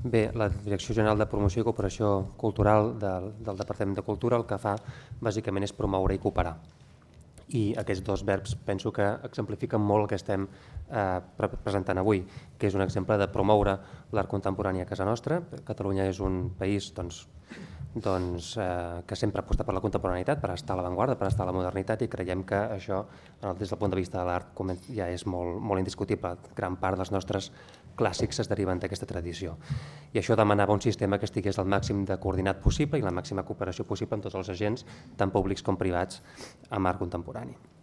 Bé, la Direcció General de Promoció i Cooperació Cultural del Departament de Cultura el que fa bàsicament és promoure i cooperar. I aquests dos verbs penso que exemplifiquen molt el que estem presentant avui, que és un exemple de promoure l'art contemporani a casa nostra. Catalunya és un país que sempre aposta per la contemporaneïtat, per estar a l'avantguarda, per estar a la modernitat, i creiem que això, des del punt de vista de l'art, ja és molt indiscutible. Gran part dels nostres clàssics es deriven d'aquesta tradició. I això demanava un sistema que estigués al màxim de coordinat possible i la màxima cooperació possible amb tots els agents, tant públics com privats, amb art contemporani.